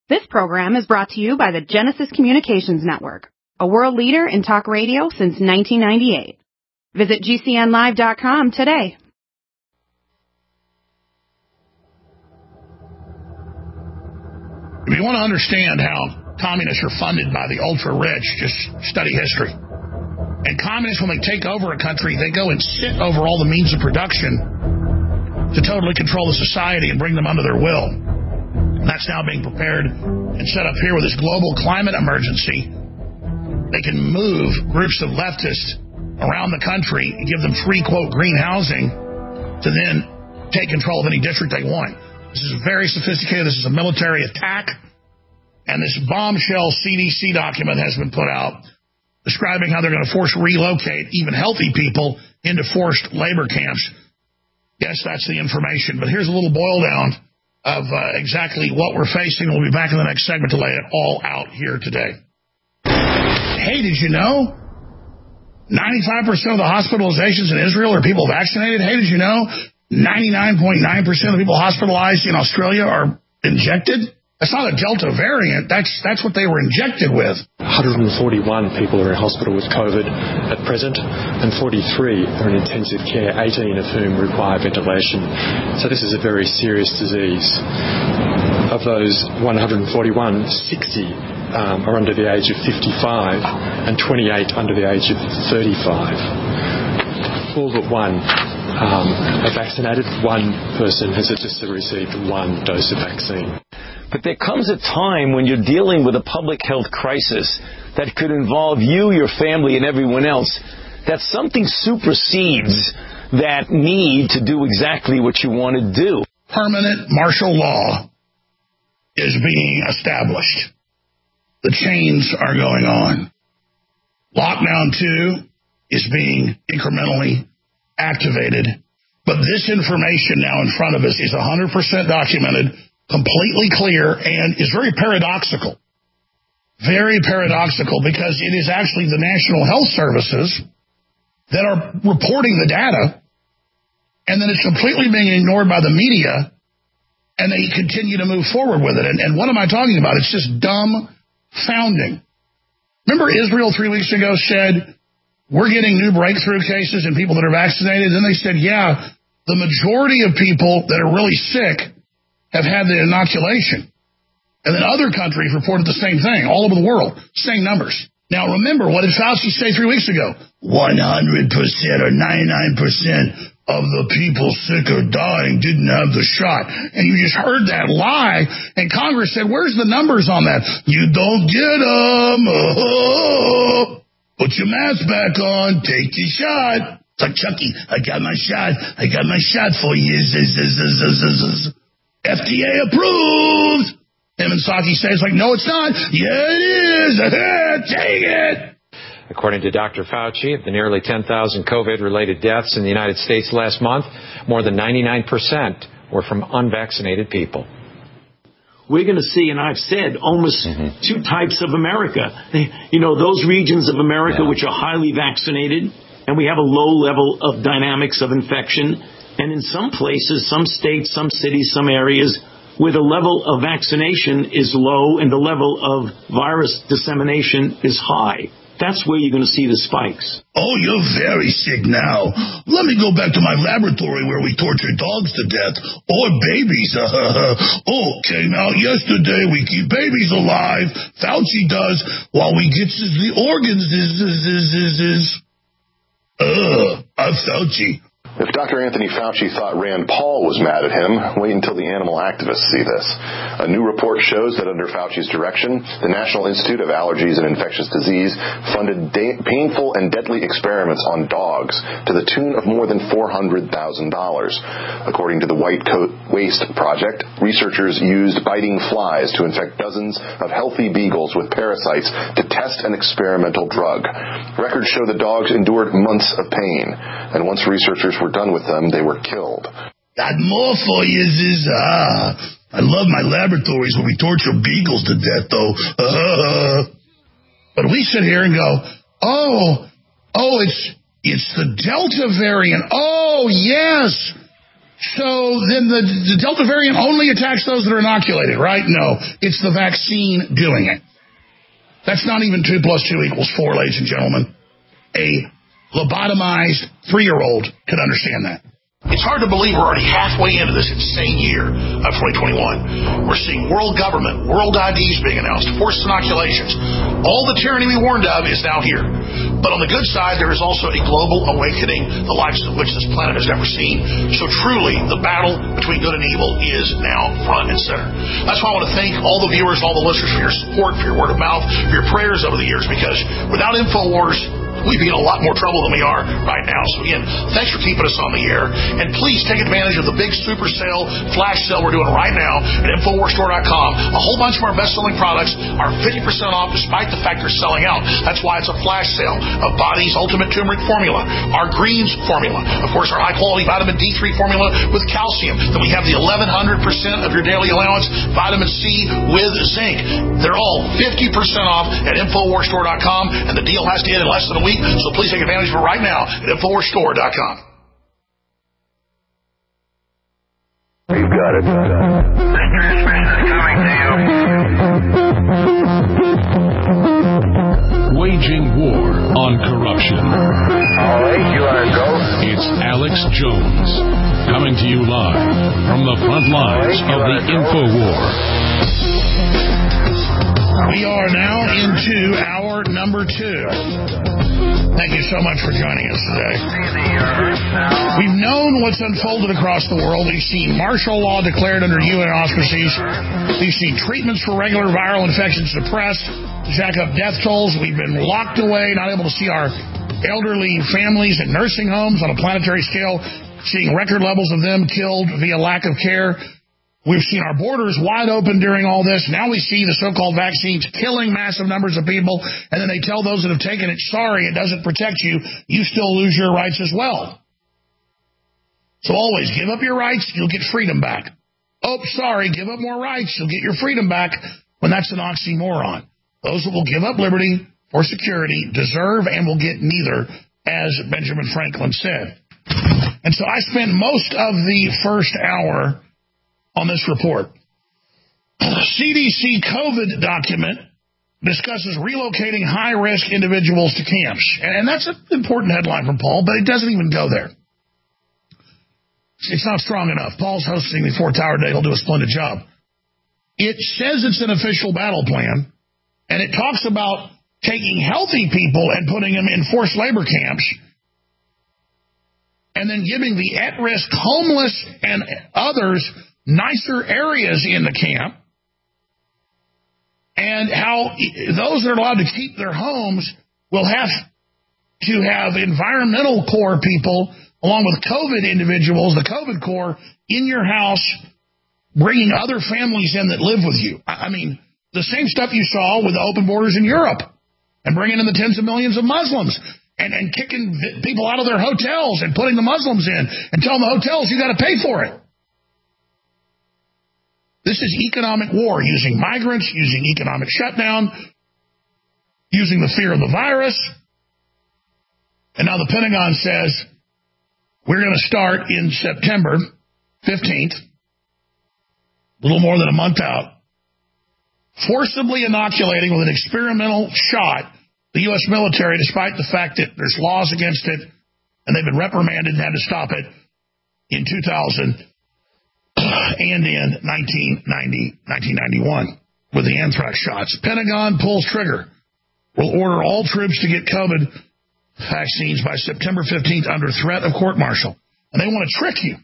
This program is brought to you by the Genesis Communications Network, a world leader in talk radio since 1998. Visit GCNlive.com today. If you want to understand how communists are funded by the ultra-rich, just study history. And communists, when they take over a country, they go and sit over all the means of production to totally control the society and bring them under their will. And that's now being prepared and set up here with this global climate emergency. They can move groups of leftists around the country and give them free, quote, green housing to then take control of any district they want. This is very sophisticated. This is a military attack. And this bombshell CDC document has been put out describing how they're going to force relocate even healthy people into forced labor camps. Yes, that's the information. But here's a little boil down of exactly what we're facing. We'll be back in the next segment to lay it all out here today. Hey, did you know 95% of the hospitalizations in Israel are people vaccinated? Hey, did you know 99.9% of the people hospitalized in Australia are injected? That's not a Delta variant. That's what they were injected with. 141 people are in hospital with COVID at present, and 43 are in intensive care, 18 of whom require ventilation. So this is a very serious disease. Of those 141, 60 are under the age of 55 and 28 under the age of 35. All but one are vaccinated. One person has just received one dose of vaccine. But there comes a time when you're dealing with a public health crisis that could involve you, your family, and everyone else, that something supersedes that need to do exactly what you want to do. Permanent martial law is being established. The chains are going on. Lockdown 2 is being incrementally activated. But this information now in front of us is 100% documented, completely clear, and is very paradoxical. Very paradoxical, because it is actually the National Health Services that are reporting the data, and then it's completely being ignored by the media, and they continue to move forward with it. And what am I talking about? It's just dumbfounding. Remember Israel 3 weeks ago said, we're getting new breakthrough cases in people that are vaccinated? Then they said, yeah, the majority of people that are really sick have had the inoculation. And then other countries reported the same thing all over the world, same numbers. Now remember, what did Fauci say 3 weeks ago? 100% or 99% of the people sick or dying didn't have the shot. And you just heard that lie, and Congress said, where's the numbers on that? You don't get them. Oh, put your mask back on, take your shot. It's like, Chucky, I got my shot. I got my shot for you. FDA approved. Him and Psaki say it's like, no, it's not. Yeah, it is. Take it. According to Dr. Fauci, of the nearly 10,000 COVID-related deaths in the United States last month, more than 99% were from unvaccinated people. We're going to see, and I've said, almost two types of America. You know, those regions of America which are highly vaccinated, and we have a low level of dynamics of infection. And in some places, some states, some cities, some areas where the level of vaccination is low and the level of virus dissemination is high. That's where you're going to see the spikes. Oh, you're very sick now. Let me go back to my laboratory where we torture dogs to death or babies. Okay, now yesterday we keep babies alive. Fauci does while we get the organs. I'm Fauci. If Dr. Anthony Fauci thought Rand Paul was mad at him, wait until the animal activists see this. A new report shows that under Fauci's direction, the National Institute of Allergies and Infectious Disease funded painful and deadly experiments on dogs to the tune of more than $400,000. According to the White Coat Waste Project, researchers used biting flies to infect dozens of healthy beagles with parasites to test an experimental drug. Records show the dogs endured months of pain, and once researchers were done with them, they were killed. Got more for you, I love my laboratories where we torture beagles to death, though. But we sit here and go, it's the Delta variant. Oh, yes. So then the Delta variant only attacks those that are inoculated, right? No, it's the vaccine doing it. That's not even 2 + 2 = 4, ladies and gentlemen. A lobotomized 3-year-old could understand that. It's hard to believe we're already halfway into this insane year of 2021. We're seeing world government, world IDs being announced, forced inoculations. All the tyranny we warned of is now here. But on the good side, there is also a global awakening, the likes of which this planet has never seen. So truly, the battle between good and evil is now front and center. That's why I want to thank all the viewers, all the listeners for your support, for your word of mouth, for your prayers over the years, because without InfoWars, we'd be in a lot more trouble than we are right now. So again, thanks for keeping us on the air. And please take advantage of the big super sale, flash sale we're doing right now at InfoWarsStore.com. A whole bunch of our best-selling products are 50% off despite the fact they're selling out. That's why it's a flash sale of Body's Ultimate Turmeric Formula, our Greens Formula, of course, our high-quality Vitamin D3 formula with calcium. Then we have the 1100% of your daily allowance Vitamin C with zinc. They're all 50% off at InfoWarsStore.com, and the deal has to end in less than a week. So please take advantage of it right now at InfoWarsStore.com. You've got it. This transmission is coming to you. Waging war on corruption. All right, you want to go? It's Alex Jones coming to you live from the front lines of the InfoWar. We are now into hour number 2. Thank you so much for joining us today. We've known what's unfolded across the world. We've seen martial law declared under UN auspices. We've seen treatments for regular viral infections suppressed, jack up death tolls. We've been locked away, not able to see our elderly families in nursing homes on a planetary scale, seeing record levels of them killed via lack of care. We've seen our borders wide open during all this. Now we see the so-called vaccines killing massive numbers of people, and then they tell those that have taken it, sorry, it doesn't protect you. You still lose your rights as well. So always give up your rights, you'll get freedom back. Oh, sorry, give up more rights, you'll get your freedom back, when that's an oxymoron. Those that will give up liberty for security deserve and will get neither, as Benjamin Franklin said. And so I spent most of the first hour on this report. CDC COVID document discusses relocating high-risk individuals to camps. And that's an important headline from Paul, but it doesn't even go there. It's not strong enough. Paul's hosting the 4 Tower Day. He'll do a splendid job. It says it's an official battle plan, and it talks about taking healthy people and putting them in forced labor camps, and then giving the at-risk homeless and others nicer areas in the camp, and how those that are allowed to keep their homes will have to have environmental corps people, along with COVID individuals, the COVID corps, in your house, bringing other families in that live with you. I mean, the same stuff you saw with the open borders in Europe, and bringing in the tens of millions of Muslims, and kicking people out of their hotels and putting the Muslims in, and telling the hotels you got to pay for it. This is economic war, using migrants, using economic shutdown, using the fear of the virus. And now the Pentagon says we're going to start in September 15th, a little more than a month out, forcibly inoculating with an experimental shot the U.S. military, despite the fact that there's laws against it, and they've been reprimanded and had to stop it in 2000. And in 1991 with the anthrax shots. Pentagon pulls trigger. Will order all troops to get COVID vaccines by September 15th under threat of court-martial. And they want to trick you.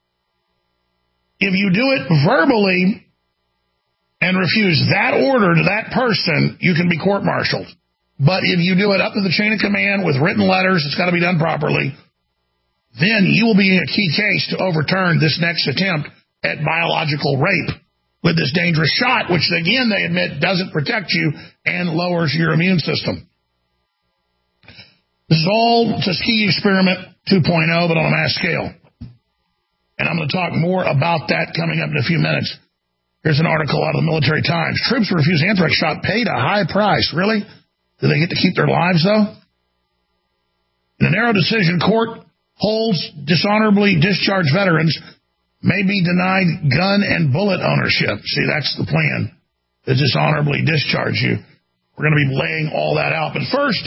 If you do it verbally and refuse that order to that person, you can be court-martialed. But if you do it up to the chain of command with written letters, it's got to be done properly, then you will be in a key case to overturn this next attempt at biological rape with this dangerous shot, which, again, they admit doesn't protect you and lowers your immune system. This is all Tuskegee Experiment 2.0, but on a mass scale. And I'm going to talk more about that coming up in a few minutes. Here's an article out of the Military Times. Troops who refuse anthrax shot paid a high price. Really? Do they get to keep their lives, though? In a narrow decision, court holds dishonorably discharged veterans may be denied gun and bullet ownership. See, that's the plan, to dishonorably discharge you. We're going to be laying all that out. But first,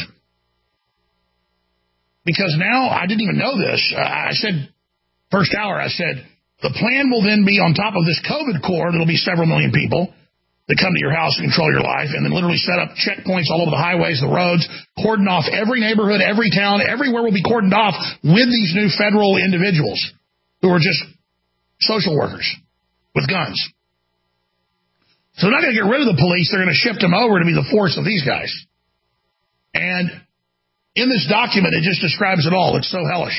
because now I didn't even know this, I said, first hour, I said, the plan will then be on top of this COVID core, there'll be several million people that come to your house and control your life, and then literally set up checkpoints all over the highways, the roads, cordon off every neighborhood, every town, everywhere will be cordoned off with these new federal individuals who are just social workers with guns. So they're not going to get rid of the police. They're going to shift them over to be the force of these guys. And in this document, it just describes it all. It's so hellish.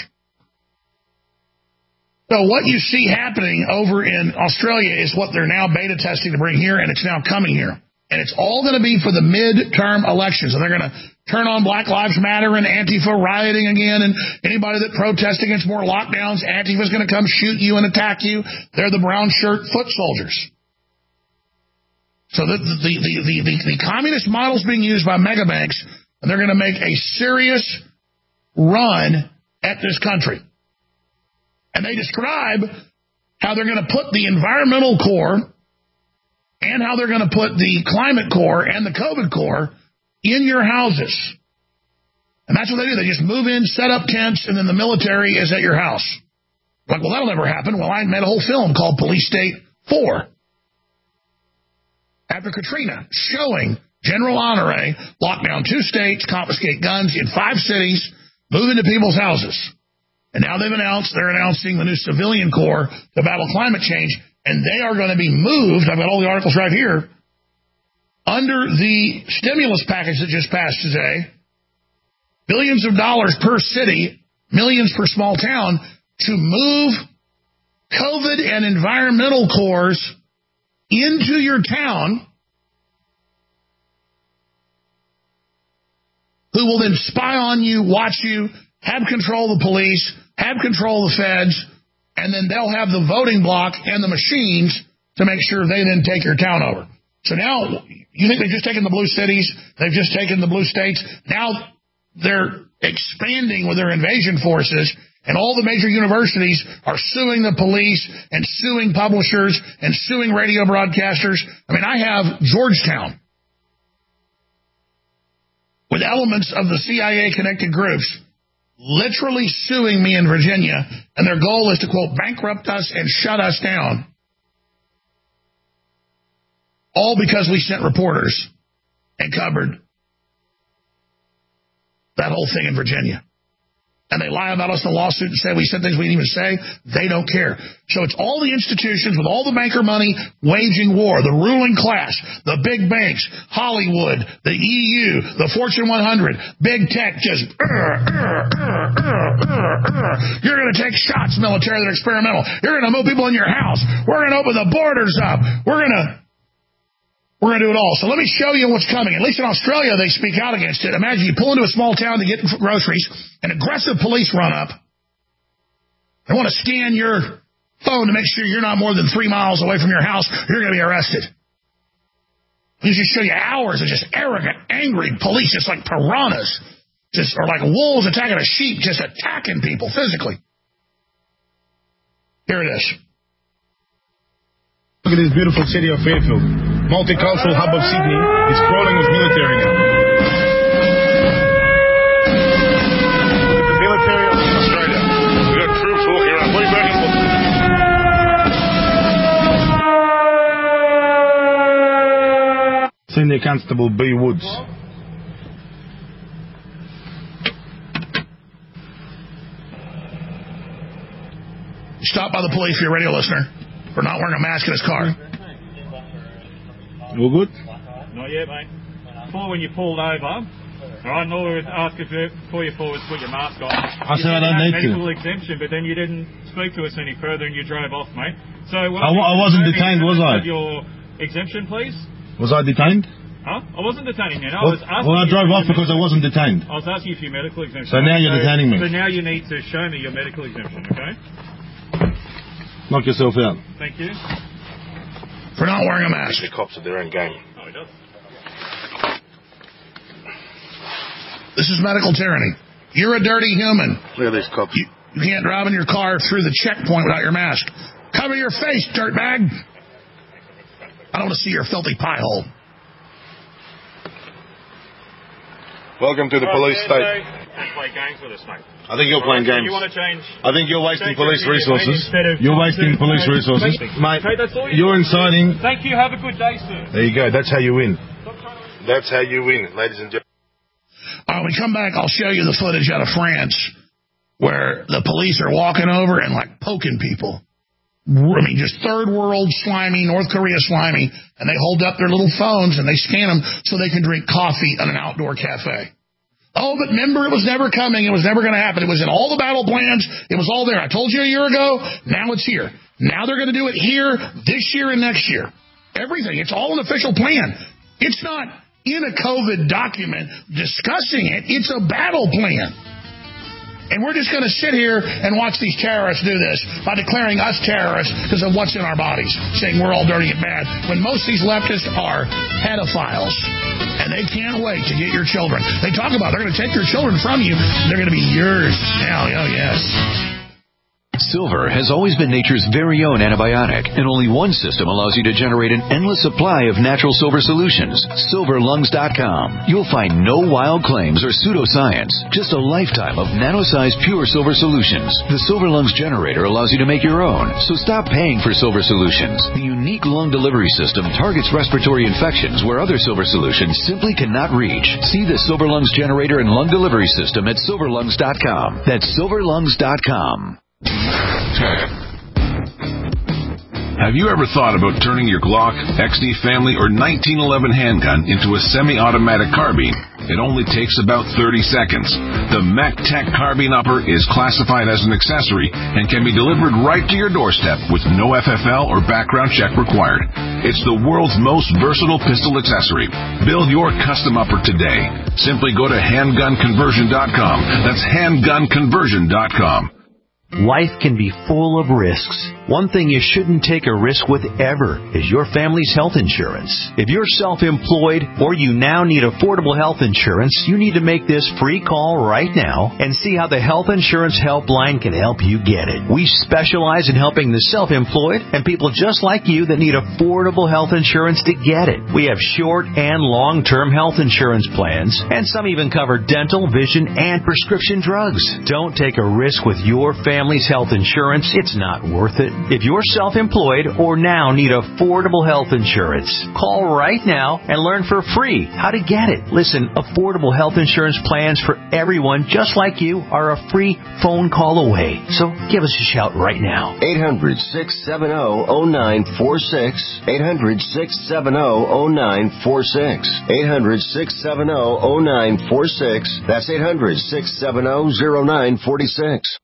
So what you see happening over in Australia is what they're now beta testing to bring here, and it's now coming here. And it's all going to be for the midterm elections. And they're going to turn on Black Lives Matter and Antifa rioting again. And anybody that protests against more lockdowns, Antifa's going to come shoot you and attack you. They're the brown shirt foot soldiers. So the communist model is being used by mega banks, and they're going to make a serious run at this country. And they describe how they're going to put the environmental core and how they're going to put the climate core and the COVID core in your houses. And that's what they do. They just move in, set up tents, and then the military is at your house. Like, well, that'll never happen. Well, I made a whole film called Police State 4. After Katrina, showing General Honore lock down 2 states, confiscate guns in 5 cities, move into people's houses. And now they're announcing the new civilian corps to battle climate change, and they are going to be moved, I've got all the articles right here, under the stimulus package that just passed today, billions of dollars per city, millions per small town, to move COVID and environmental corps into your town, who will then spy on you, watch you, have control of the police, have control of the feds, and then they'll have the voting block and the machines to make sure they then take your town over. So now, you think they've just taken the blue cities, they've just taken the blue states, now they're expanding with their invasion forces, and all the major universities are suing the police and suing publishers and suing radio broadcasters. I mean, I have Georgetown with elements of the CIA-connected groups literally suing me in Virginia, and their goal is to, quote, bankrupt us and shut us down. All because we sent reporters and covered that whole thing in Virginia. And they lie about us in a lawsuit and say we said things we didn't even say. They don't care. So it's all the institutions with all the banker money waging war, the ruling class, the big banks, Hollywood, the EU, the Fortune 100, big tech just, you're going to take shots, military, that are experimental. You're going to move people in your house. We're going to open the borders up. We're going to do it all. So let me show you what's coming. At least in Australia, they speak out against it. Imagine you pull into a small town to get groceries, an aggressive police run up. They want to scan your phone to make sure you're not more than 3 miles away from your house. You're going to be arrested. They just show you hours of just arrogant, angry police, just like piranhas, or like wolves attacking a sheep, just attacking people physically. Here it is. Look at this beautiful city of Fairfield. Multicultural hub of Sydney is crawling with military now. The military of Australia. We've got troops walking around. What are you waiting for? Senior Constable B. Woods. Stopped by the police, for your radio listener, for not wearing a mask in his car. All good? Not yet, mate. Before, when you pulled over, all right, all we would ask you before you pulled was put your mask on. I said I don't need to. Medical exemption, but then you didn't speak to us any further and you drove off, mate. So I wasn't detained, was I? Your exemption, please. Was I detained? Huh? I wasn't detaining you. No, I was asking. Well, I drove off because I wasn't detained. I was asking you for your medical exemption. So now you're detaining me. So now you need to show me your medical exemption, okay? Knock yourself out. Thank you. For not wearing a mask. The cops are their own game. No, he doesn't. This is medical tyranny. You're a dirty human. Look at these cops. You can't drive in your car through the checkpoint without your mask. Cover your face, dirtbag. I don't want to see your filthy pie hole. Welcome to the police state. Don't play games with us, mate. I think you're playing games. You want to change? I think you're wasting police resources. You're wasting police resources. Mate, you're inciting. Thank you. Have a good day, sir. There you go. That's how you win. That's how you win, ladies and gentlemen. When we come back, I'll show you the footage out of France where the police are walking over and, like, poking people. I mean, just third world slimy, North Korea slimy, and they hold up their little phones and they scan them so they can drink coffee at an outdoor cafe. Oh, but remember, it was never coming. It was never going to happen. It was in all the battle plans. It was all there. I told you a year ago. Now it's here. Now they're going to do it here, this year, and next year. Everything. It's all an official plan. It's not in a COVID document discussing it. It's a battle plan. And we're just going to sit here and watch these terrorists do this by declaring us terrorists because of what's in our bodies, saying we're all dirty and bad, when most of these leftists are pedophiles. And they can't wait to get your children. They talk about they're going to take your children from you. They're going to be yours now. Oh, yes. Silver has always been nature's very own antibiotic, and only one system allows you to generate an endless supply of natural silver solutions. SilverLungs.com. You'll find no wild claims or pseudoscience, just a lifetime of nano-sized pure silver solutions. The Silver Lungs generator allows you to make your own, so stop paying for silver solutions. The unique lung delivery system targets respiratory infections where other silver solutions simply cannot reach. See the Silver Lungs generator and lung delivery system at SilverLungs.com. That's SilverLungs.com. Have you ever thought about turning your Glock, XD Family, or 1911 handgun into a semi-automatic carbine? It only takes about 30 seconds. The MacTech Carbine Upper is classified as an accessory and can be delivered right to your doorstep with no FFL or background check required. It's the world's most versatile pistol accessory. Build your custom upper today. Simply go to handgunconversion.com. That's handgunconversion.com. Life can be full of risks. One thing you shouldn't take a risk with ever is your family's health insurance. If you're self-employed or you now need affordable health insurance, you need to make this free call right now and see how the Health Insurance Helpline can help you get it. We specialize in helping the self-employed and people just like you that need affordable health insurance to get it. We have short and long-term health insurance plans, and some even cover dental, vision, and prescription drugs. Don't take a risk with your family's health insurance. It's not worth it. If you're self-employed or now need affordable health insurance, call right now and learn for free how to get it. Listen, affordable health insurance plans for everyone just like you are a free phone call away. So give us a shout right now. 800-670-0946. 800-670-0946. 800-670-0946. That's 800-670-0946.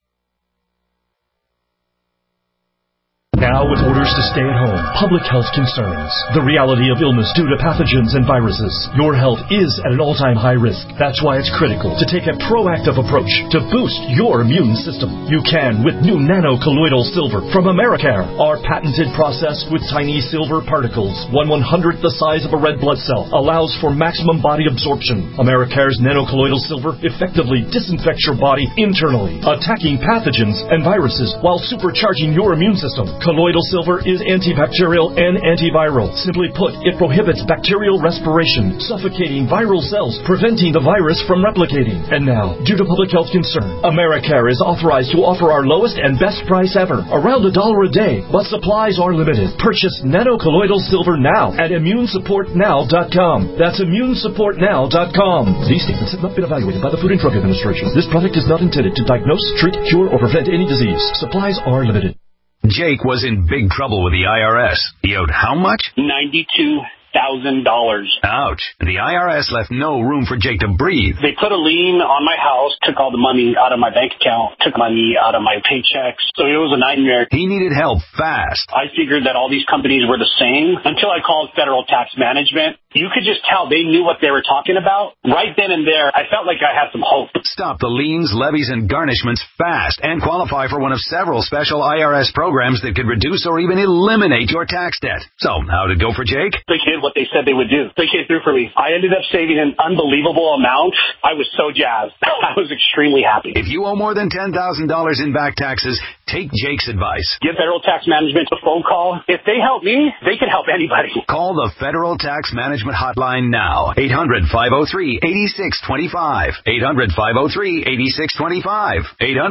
Now with orders to stay at home, public health concerns, the reality of illness due to pathogens and viruses, your health is at an all-time high risk. That's why it's critical to take a proactive approach to boost your immune system. You can with new nano-colloidal silver from Americare. Our patented process with tiny silver particles, 1/100th the size of a red blood cell, allows for maximum body absorption. Americare's nano-colloidal silver effectively disinfects your body internally, attacking pathogens and viruses while supercharging your immune system. Colloidal silver is antibacterial and antiviral. Simply put, it prohibits bacterial respiration, suffocating viral cells, preventing the virus from replicating. And now, due to public health concern, Americare is authorized to offer our lowest and best price ever, around $1 a day, but supplies are limited. Purchase nano-colloidal silver now at immunesupportnow.com. That's immunesupportnow.com. These statements have not been evaluated by the Food and Drug Administration. This product is not intended to diagnose, treat, cure, or prevent any disease. Supplies are limited. Jake was in big trouble with the IRS. He owed how much? $92,000. Ouch. The IRS left no room for Jake to breathe. They put a lien on my house, took all the money out of my bank account, took money out of my paychecks. So it was a nightmare. He needed help fast. I figured that all these companies were the same until I called Federal Tax Management. You could just tell they knew what they were talking about. Right then and there, I felt like I had some hope. Stop the liens, levies, and garnishments fast and qualify for one of several special IRS programs that could reduce or even eliminate your tax debt. So, how did it go for Jake? They did what they said they would do. They came through for me. I ended up saving an unbelievable amount. I was so jazzed. I was extremely happy. If you owe more than $10,000 in back taxes, Take Jake's advice. Give Federal Tax Management a phone call. If they help me, they can help anybody. Call the Federal Tax Management Hotline now. 800-503-8625. 800-503-8625.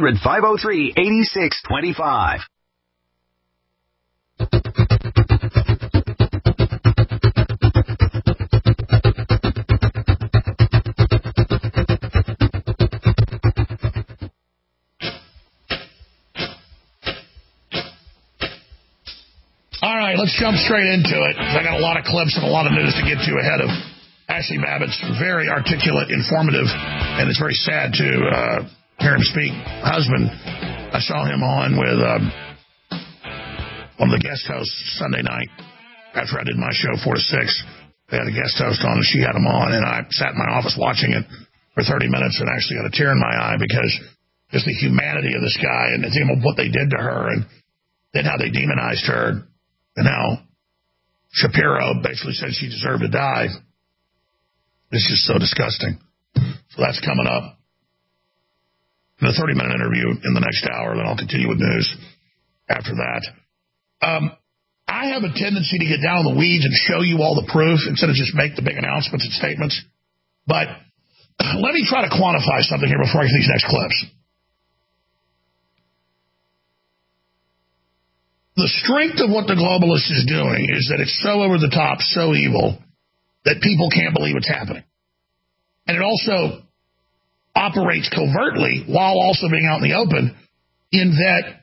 800-503-8625. All right, let's jump straight into it. I got a lot of clips and a lot of news to get to ahead of Ashley Babbitt's very articulate, informative, and it's very sad to hear him speak. Husband, I saw him on with one of the guest hosts Sunday night after I did my show 4 to 6. They had a guest host on and she had him on, and I sat in my office watching it for 30 minutes and actually got a tear in my eye because just the humanity of this guy and what they did to her and then how they demonized her. And how Shapiro basically said she deserved to die. It's just so disgusting. So that's coming up in a 30-minute interview in the next hour. Then I'll continue with news after that. I have a tendency to get down in the weeds and show you all the proof instead of just make the big announcements and statements. But let me try to quantify something here before I get these next clips. The strength of what the globalist is doing is that it's so over the top, so evil, that people can't believe it's happening. And it also operates covertly while also being out in the open in that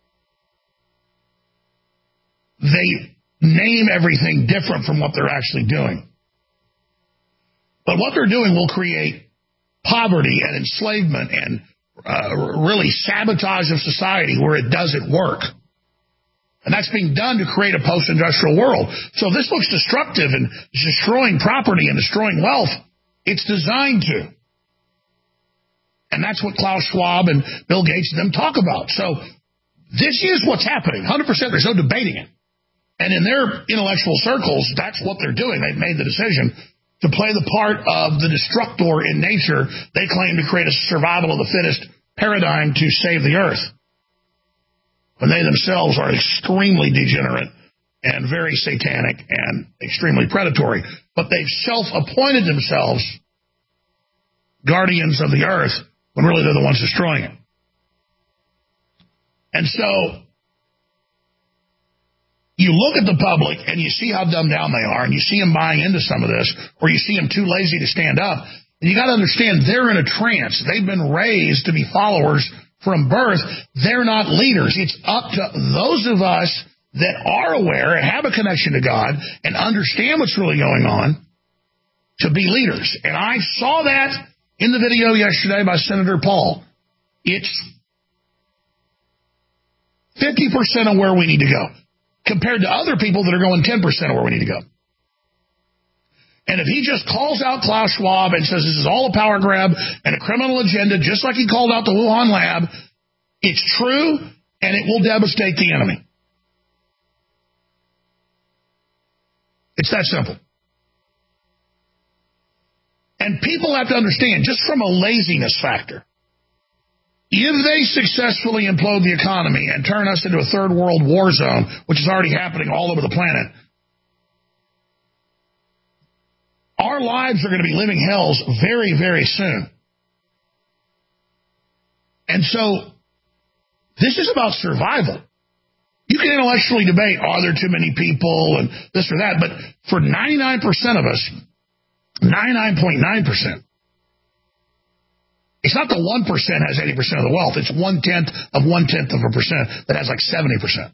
they name everything different from what they're actually doing. But what they're doing will create poverty and enslavement and really sabotage of society where it doesn't work. And that's being done to create a post-industrial world. So if this looks destructive and destroying property and destroying wealth, it's designed to. And that's what Klaus Schwab and Bill Gates and them talk about. So this is what's happening. 100%. There's no debating it. And in their intellectual circles, that's what they're doing. They've made the decision to play the part of the destructor in nature. They claim to create a survival of the fittest paradigm to save the earth, when they themselves are extremely degenerate and very satanic and extremely predatory. But they've self-appointed themselves guardians of the earth when really they're the ones destroying it. And so you look at the public and you see how dumbed down they are and you see them buying into some of this, or you see them too lazy to stand up. And you got to understand they're in a trance. They've been raised to be followers from birth. They're not leaders. It's up to those of us that are aware and have a connection to God and understand what's really going on to be leaders. And I saw that in the video yesterday by Senator Paul. It's 50% of where we need to go compared to other people that are going 10% of where we need to go. And if he just calls out Klaus Schwab and says this is all a power grab and a criminal agenda, just like he called out the Wuhan lab, it's true and it will devastate the enemy. It's that simple. And people have to understand, just from a laziness factor, if they successfully implode the economy and turn us into a third world war zone, which is already happening all over the planet, our lives are going to be living hells very, very soon. And so this is about survival. You can intellectually debate, are there too many people and this or that, but for 99% of us, 99.9%, it's not the 1% has 80% of the wealth. It's 1/10 of 1/10% that has like 70%.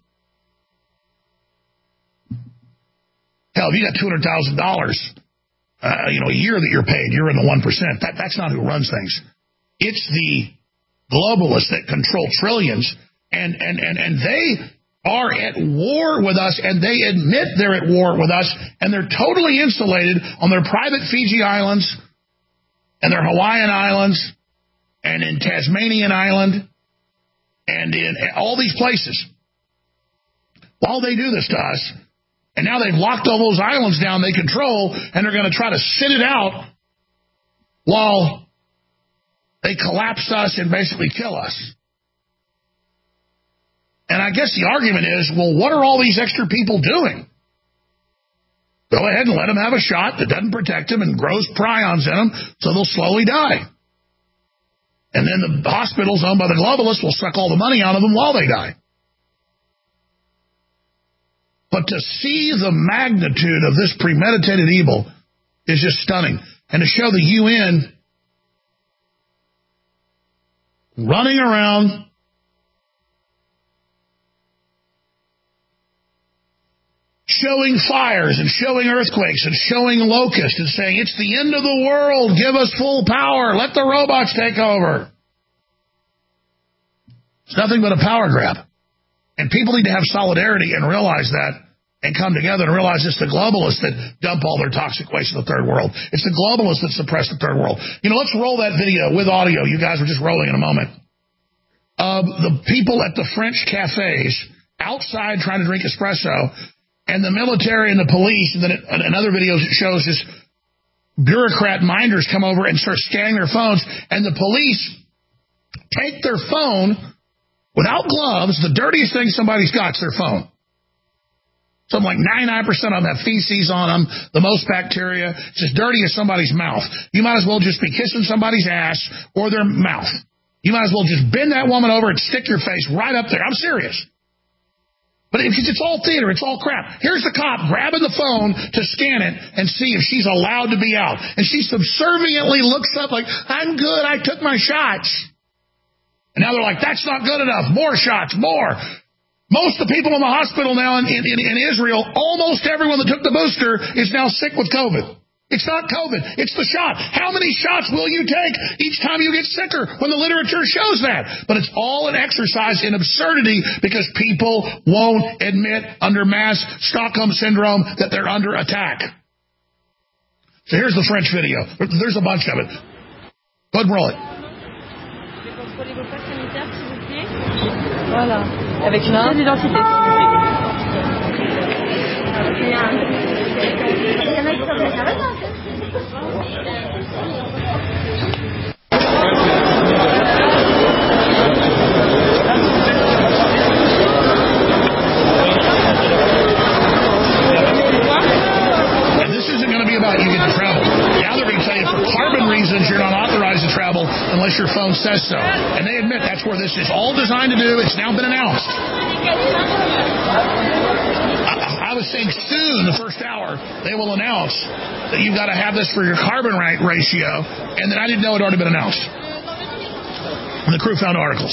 Hell, if you got $200,000, a year that you're paid, you're in the 1%. That's not who runs things. It's the globalists that control trillions, and they are at war with us, and they admit they're at war with us, and they're totally insulated on their private Fiji Islands and their Hawaiian Islands and in Tasmanian Island and in all these places. While they do this to us, and now they've locked all those islands down they control, and they're going to try to sit it out while they collapse us and basically kill us. And I guess the argument is, well, what are all these extra people doing? Go ahead and let them have a shot that doesn't protect them and grows prions in them, so they'll slowly die. And then the hospitals owned by the globalists will suck all the money out of them while they die. But to see the magnitude of this premeditated evil is just stunning. And to show the UN running around showing fires and showing earthquakes and showing locusts and saying, it's the end of the world, give us full power, let the robots take over. It's nothing but a power grab. And people need to have solidarity and realize that and come together and realize it's the globalists that dump all their toxic waste in the third world. It's the globalists that suppress the third world. You know, let's roll that video with audio. You guys are just rolling in a moment. Of the people at the French cafes outside trying to drink espresso, and the military and the police, and then in other videos it shows this bureaucrat minders come over and start scanning their phones, and the police take their phone without gloves. The dirtiest thing somebody's got is their phone. Something like 99% of them have feces on them, the most bacteria. It's as dirty as somebody's mouth. You might as well just be kissing somebody's ass or their mouth. You might as well just bend that woman over and stick your face right up there. I'm serious. But it's all theater. It's all crap. Here's the cop grabbing the phone to scan it and see if she's allowed to be out. And she subserviently looks up like, I'm good, I took my shots. And now they're like, that's not good enough. More shots, more. Most of the people in the hospital now in Israel, almost everyone that took the booster is now sick with COVID. It's not COVID. It's the shot. How many shots will you take each time you get sicker when the literature shows that? But it's all an exercise in absurdity because people won't admit under mass Stockholm syndrome that they're under attack. So here's the French video. There's a bunch of it. Go ahead and roll it. Voilà. Avec une pièce d'identité. And this isn't going to be about you get to travel. Now they're going to tell you for carbon reasons you're not authorized to travel unless your phone says so. And they admit that's where this is all designed to do. It's now been announced. I was saying soon, the first hour, they will announce that you've got to have this for your carbon ratio, and then I didn't know it had already been announced. And the crew found articles.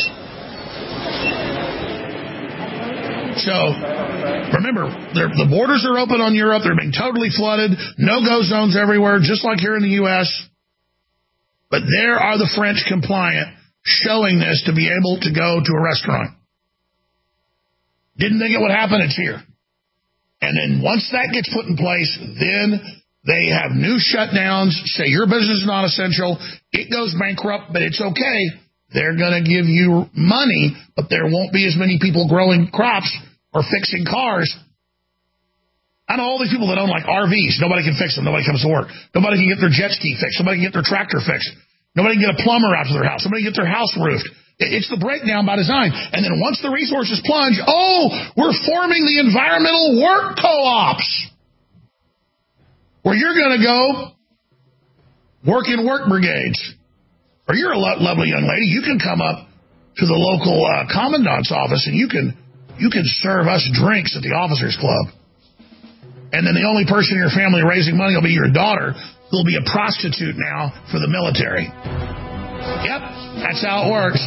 So, remember, the borders are open on Europe. They're being totally flooded. No-go zones everywhere, just like here in the U.S. But there are the French compliant showing this to be able to go to a restaurant. Didn't think it would happen. It's here. And then once that gets put in place, then they have new shutdowns, say your business is not essential, it goes bankrupt, but it's okay. They're going to give you money, but there won't be as many people growing crops or fixing cars. I know all these people that own like RVs. Nobody can fix them. Nobody comes to work. Nobody can get their jet ski fixed. Nobody can get their tractor fixed. Nobody can get a plumber out to their house. Nobody can get their house roofed. It's the breakdown by design. And then once the resources plunge, we're forming the environmental work co-ops where you're going to go work in work brigades. Or you're a lovely young lady. You can come up to the local commandant's office and you can serve us drinks at the officers club. And then the only person in your family raising money will be your daughter, who'll be a prostitute now for the military. Yep, that's how it works.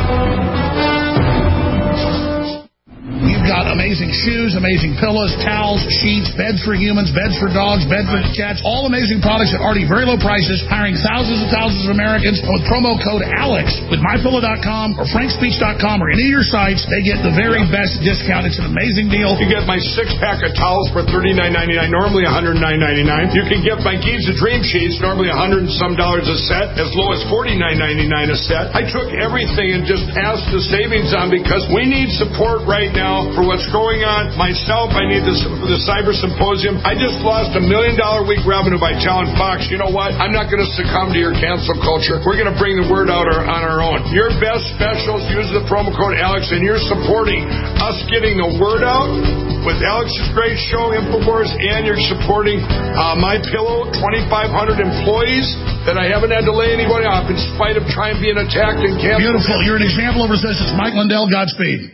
You've got amazing shoes, amazing pillows, towels, sheets, beds for humans, beds for dogs, beds for cats, all amazing products at already very low prices, hiring thousands and thousands of Americans. With promo code ALEX with MyPillow.com or FrankSpeech.com or any of your sites, they get the very best discount. It's an amazing deal. You get my 6-pack of towels for $39.99, normally $109.99. You can get my Giza Dream Sheets, normally $100 and some a set, as low as $49.99 a set. I took everything and just passed the savings on because we need support right now for what's going on. Myself, I need this for the Cyber Symposium. I just lost $1 million a week revenue by telling Fox, you know what? I'm not going to succumb to your cancel culture. We're going to bring the word out on our own. Your best specials, use the promo code Alex, and you're supporting us getting the word out with Alex's great show, Infowars, and you're supporting My Pillow, 2,500 employees that I haven't had to lay anybody off in spite of trying being attacked and canceled. Beautiful. You're an example of resistance. Mike Lindell, Godspeed.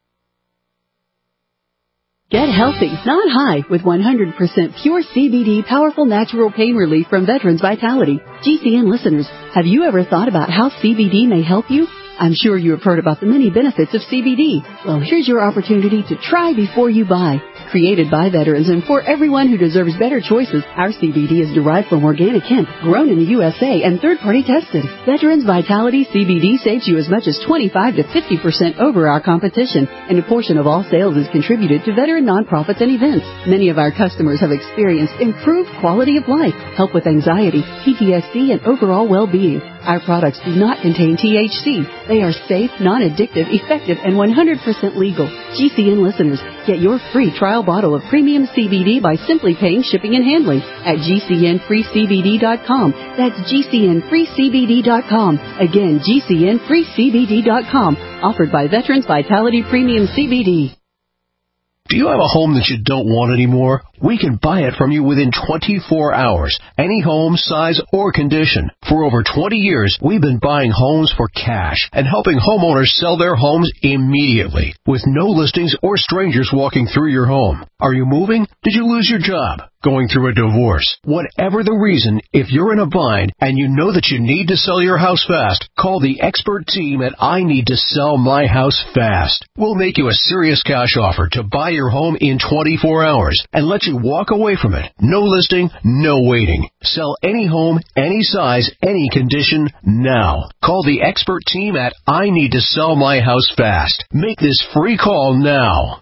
Get healthy, not high, with 100% pure CBD powerful natural pain relief from Veterans Vitality. GCN listeners, have you ever thought about how CBD may help you? I'm sure you have heard about the many benefits of CBD. Well, here's your opportunity to try before you buy. Created by veterans and for everyone who deserves better choices, our CBD is derived from organic hemp, grown in the USA, and third-party tested. Veterans Vitality CBD saves you as much as 25 to 50% over our competition, and a portion of all sales is contributed to veteran nonprofits and events. Many of our customers have experienced improved quality of life, help with anxiety, PTSD, and overall well-being. Our products do not contain THC. They are safe, non-addictive, effective, and 100% legal. GCN listeners, get your free trial bottle of premium CBD by simply paying shipping and handling at GCNFreeCBD.com. That's GCNFreeCBD.com. Again, GCNFreeCBD.com. Offered by Veterans Vitality Premium CBD. Do you have a home that you don't want anymore? We can buy it from you within 24 hours. Any home, size, or condition. For over 20 years, we've been buying homes for cash and helping homeowners sell their homes immediately with no listings or strangers walking through your home. Are you moving? Did you lose your job? Going through a divorce? Whatever the reason, if you're in a bind and you know that you need to sell your house fast, call the expert team at I Need to Sell My House Fast. We'll make you a serious cash offer to buy your home in 24 hours and let you walk away from it. No listing, no waiting. Sell any home, any size, any condition, now. Call the expert team at I Need to Sell My House Fast. Make this free call now.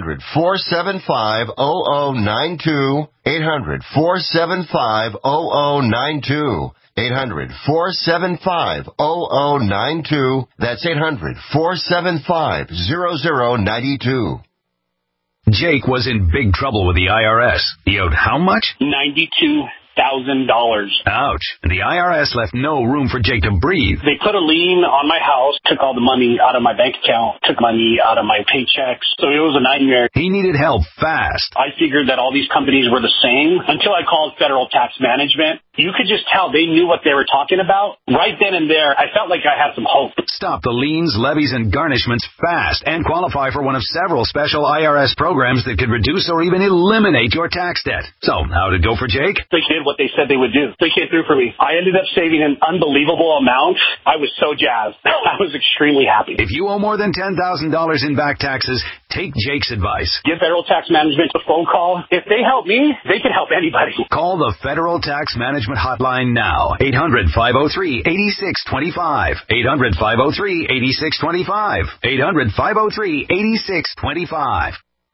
800-475-0092. 800-475-0092. 800-475-0092. That's 800-475-0092. Jake was in big trouble with the IRS. He owed how much? $92,000. Ouch. And the IRS left no room for Jake to breathe. They put a lien on my house, took all the money out of my bank account, took money out of my paychecks. So it was a nightmare. He needed help fast. I figured that all these companies were the same until I called Federal Tax Management. You could just tell they knew what they were talking about. Right then and there, I felt like I had some hope. Stop the liens, levies, and garnishments fast and qualify for one of several special IRS programs that could reduce or even eliminate your tax debt. So, how did it go for Jake? They did what they said they would do. They came through for me. I ended up saving an unbelievable amount. I was so jazzed. I was extremely happy. If you owe more than $10,000 in back taxes, take Jake's advice. Give Federal Tax Management a phone call. If they help me, they can help anybody. Call the Federal Tax Management hotline now. 800-503-8625. 800-503-8625. 800-503-8625.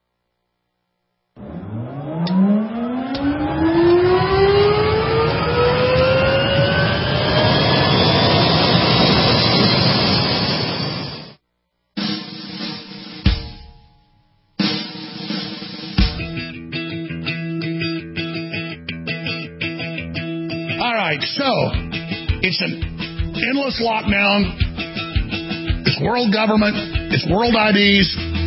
All right, so it's an endless lockdown. It's world government. It's world IDs.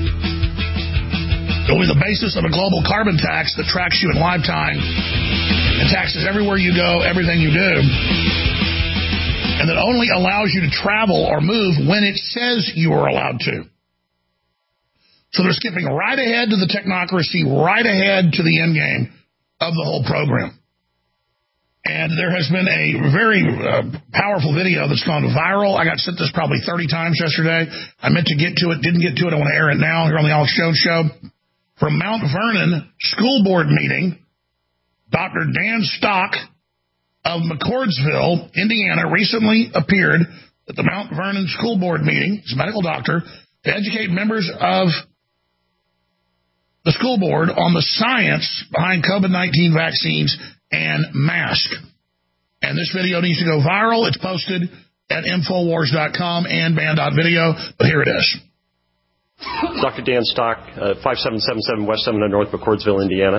It'll be the basis of a global carbon tax that tracks you in lifetime and taxes everywhere you go, everything you do, and that only allows you to travel or move when it says you are allowed to. So they're skipping right ahead to the technocracy, right ahead to the end game of the whole program. And there has been a very powerful video that's gone viral. I got sent this probably 30 times yesterday. I meant to get to it, didn't get to it. I want to air it now here on the Alex Jones Show. From Mount Vernon School Board meeting, Dr. Dan Stock of McCordsville, Indiana, recently appeared at the Mount Vernon School Board meeting. He's a medical doctor to educate members of the school board on the science behind COVID-19 vaccines and mask. And this video needs to go viral. It's posted at Infowars.com and Band.video, but here it is. Dr. Dan Stock, 5777 West 7 North McCordsville, Indiana.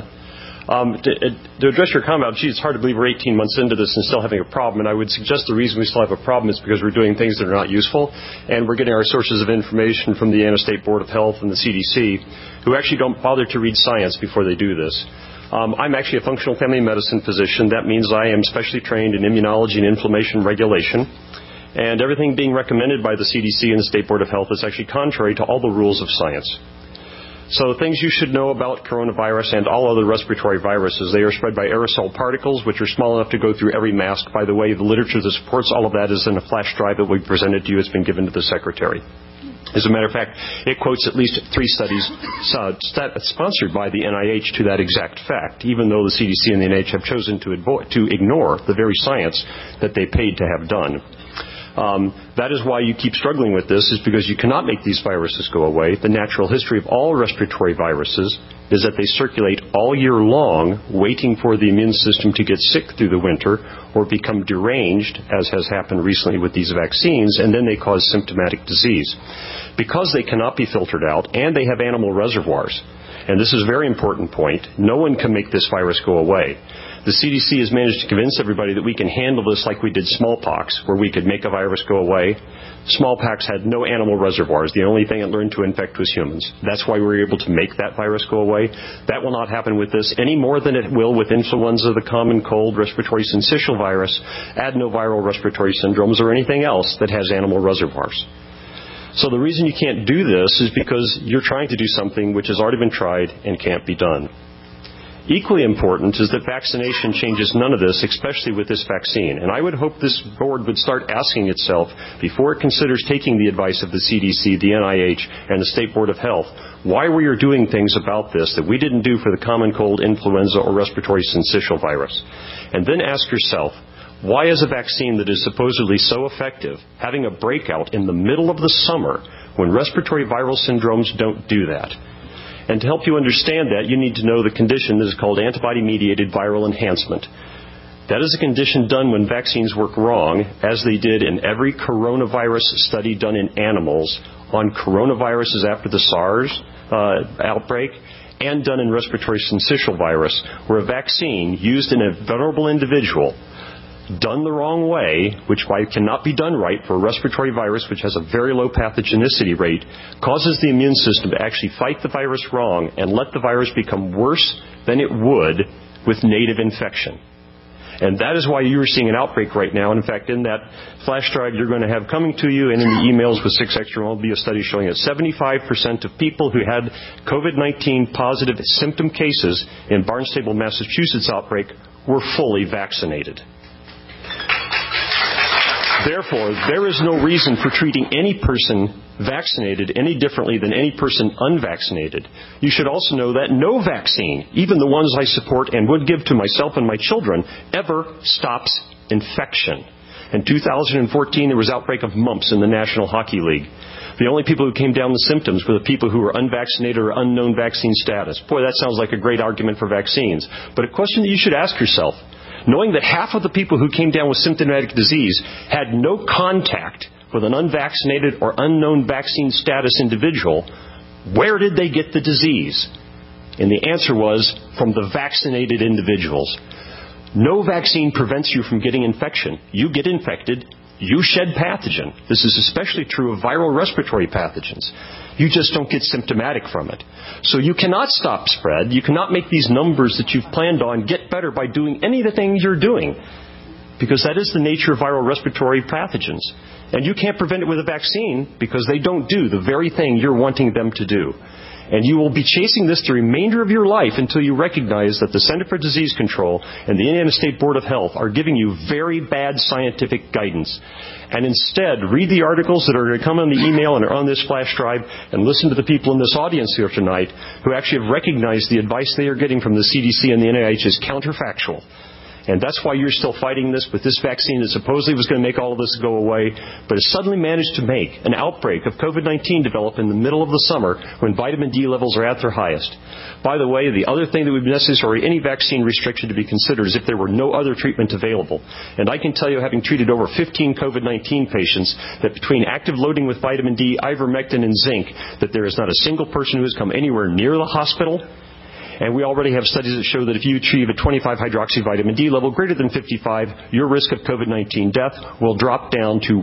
To address your comment, it's hard to believe we're 18 months into this and still having a problem. And I would suggest the reason we still have a problem is because we're doing things that are not useful. And we're getting our sources of information from the Indiana State Board of Health and the CDC, who actually don't bother to read science before they do this. I'm actually a functional family medicine physician. That means I am specially trained in immunology and inflammation regulation. And everything being recommended by the CDC and the State Board of Health is actually contrary to all the rules of science. So things you should know about coronavirus and all other respiratory viruses, they are spread by aerosol particles, which are small enough to go through every mask. By the way, the literature that supports all of that is in a flash drive that we presented to you. It's been given to the Secretary. As a matter of fact, it quotes at least 3 studies sponsored by the NIH to that exact fact, even though the CDC and the NIH have chosen to ignore the very science that they paid to have done. That is why you keep struggling with this, is because you cannot make these viruses go away. The natural history of all respiratory viruses is that they circulate all year long, waiting for the immune system to get sick through the winter or become deranged, as has happened recently with these vaccines, and then they cause symptomatic disease. Because they cannot be filtered out, and they have animal reservoirs, and this is a very important point, no one can make this virus go away. The CDC has managed to convince everybody that we can handle this like we did smallpox, where we could make a virus go away. Smallpox had no animal reservoirs. The only thing it learned to infect was humans. That's why we were able to make that virus go away. That will not happen with this any more than it will with influenza, the common cold, respiratory syncytial virus, adenoviral respiratory syndromes, or anything else that has animal reservoirs. So the reason you can't do this is because you're trying to do something which has already been tried and can't be done. Equally important is that vaccination changes none of this, especially with this vaccine. And I would hope this board would start asking itself, before it considers taking the advice of the CDC, the NIH, and the State Board of Health, why we are doing things about this that we didn't do for the common cold, influenza, or respiratory syncytial virus. And then ask yourself, why is a vaccine that is supposedly so effective having a breakout in the middle of the summer when respiratory viral syndromes don't do that? And to help you understand that, you need to know the condition that is called antibody-mediated viral enhancement. That is a condition done when vaccines work wrong, as they did in every coronavirus study done in animals on coronaviruses after the SARS outbreak, and done in respiratory syncytial virus, where a vaccine used in a vulnerable individual done the wrong way, which cannot be done right for a respiratory virus which has a very low pathogenicity rate, causes the immune system to actually fight the virus wrong and let the virus become worse than it would with native infection. And that is why you are seeing an outbreak right now. And in fact, in that flash drive you're going to have coming to you and in the emails with 6 Extra will be a study showing that 75% of people who had COVID-19 positive symptom cases in Barnstable, Massachusetts outbreak were fully vaccinated. Therefore, there is no reason for treating any person vaccinated any differently than any person unvaccinated. You should also know that no vaccine, even the ones I support and would give to myself and my children, ever stops infection. In 2014, there was outbreak of mumps in the National Hockey League. The only people who came down with symptoms were the people who were unvaccinated or unknown vaccine status. Boy, that sounds like a great argument for vaccines. But a question that you should ask yourself, knowing that half of the people who came down with symptomatic disease had no contact with an unvaccinated or unknown vaccine status individual, where did they get the disease? And the answer was from the vaccinated individuals. No vaccine prevents you from getting infection. You get infected, you shed pathogen. This is especially true of viral respiratory pathogens. You just don't get symptomatic from it. So you cannot stop spread. You cannot make these numbers that you've planned on get better by doing any of the things you're doing, because that is the nature of viral respiratory pathogens. And you can't prevent it with a vaccine because they don't do the very thing you're wanting them to do. And you will be chasing this the remainder of your life until you recognize that the Center for Disease Control and the Indiana State Board of Health are giving you very bad scientific guidance. And instead, read the articles that are going to come on the email and are on this flash drive, and listen to the people in this audience here tonight who actually have recognized the advice they are getting from the CDC and the NIH is counterfactual. And that's why you're still fighting this with this vaccine that supposedly was going to make all of this go away, but has suddenly managed to make an outbreak of COVID-19 develop in the middle of the summer when vitamin D levels are at their highest. By the way, the other thing that would be necessary any vaccine restriction to be considered is if there were no other treatment available. And I can tell you, having treated over 15 COVID-19 patients, that between active loading with vitamin D, ivermectin, and zinc, that there is not a single person who has come anywhere near the hospital. And we already have studies that show that if you achieve a 25-hydroxy vitamin D level greater than 55, your risk of COVID-19 death will drop down to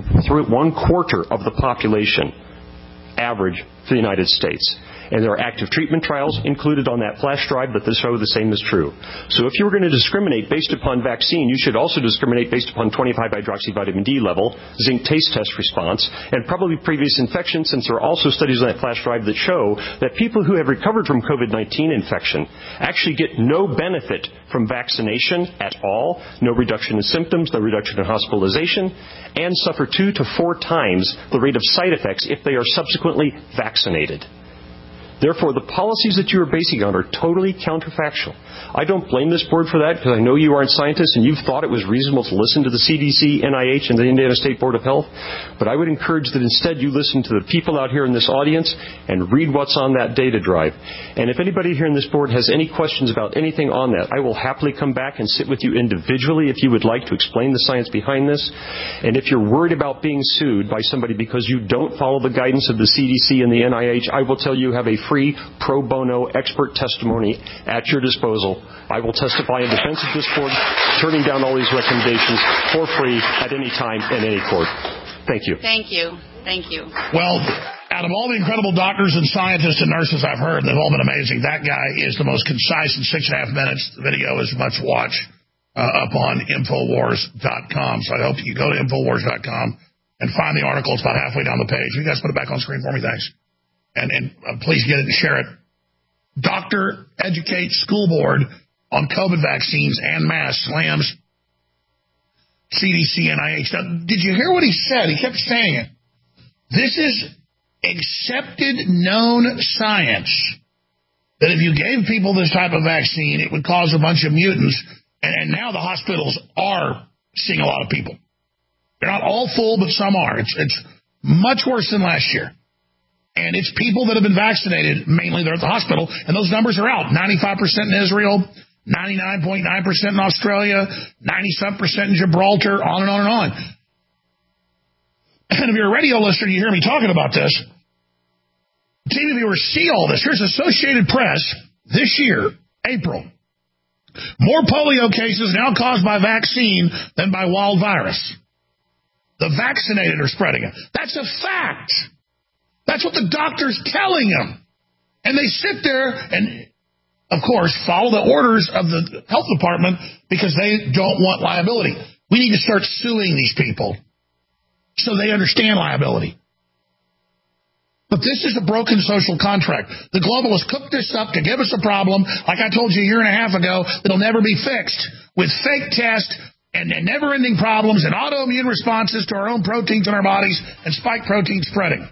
1/4 of the population average for the United States. And there are active treatment trials included on that flash drive that show the same is true. So if you were going to discriminate based upon vaccine, you should also discriminate based upon 25-hydroxy vitamin D level, zinc taste test response, and probably previous infection, since there are also studies on that flash drive that show that people who have recovered from COVID-19 infection actually get no benefit from vaccination at all, no reduction in symptoms, no reduction in hospitalization, and suffer 2 to 4 times the rate of side effects if they are subsequently vaccinated. Therefore, the policies that you are basing on are totally counterfactual. I don't blame this board for that because I know you aren't scientists and you've thought it was reasonable to listen to the CDC, NIH, and the Indiana State Board of Health. But I would encourage that instead you listen to the people out here in this audience and read what's on that data drive. And if anybody here in this board has any questions about anything on that, I will happily come back and sit with you individually if you would like to explain the science behind this. And if you're worried about being sued by somebody because you don't follow the guidance of the CDC and the NIH, I will tell you have a free pro bono expert testimony at your disposal. I will testify in defense of this board, turning down all these recommendations for free at any time in any court. Thank you. Thank you. Thank you. Well, out of all the incredible doctors and scientists and nurses I've heard, they've all been amazing. That guy is the most concise in 6.5 minutes. The video is much watched up on Infowars.com. So I hope you go to Infowars.com and find the article. It's about halfway down the page. You guys put it back on screen for me, thanks. And please get it and share it. Doctor Educate School Board on COVID vaccines and masks slams CDC and NIH. Now, did you hear what he said? He kept saying it. This is accepted, known science that if you gave people this type of vaccine, it would cause a bunch of mutants. And now the hospitals are seeing a lot of people. They're not all full, but some are. It's much worse than last year. And it's people that have been vaccinated, mainly they're at the hospital, and those numbers are out. 95% in Israel, 99.9% in Australia, 90-some% in Gibraltar, on and on and on. And if you're a radio listener, you hear me talking about this. TV viewers see all this. Here's Associated Press this year, April. More polio cases now caused by vaccine than by wild virus. The vaccinated are spreading it. That's a fact. That's what the doctor's telling them. And they sit there and, of course, follow the orders of the health department because they don't want liability. We need to start suing these people so they understand liability. But this is a broken social contract. The globalists cooked this up to give us a problem, like I told you a year and a half ago, that'll never be fixed with fake tests and never-ending problems and autoimmune responses to our own proteins in our bodies and spike protein spreading.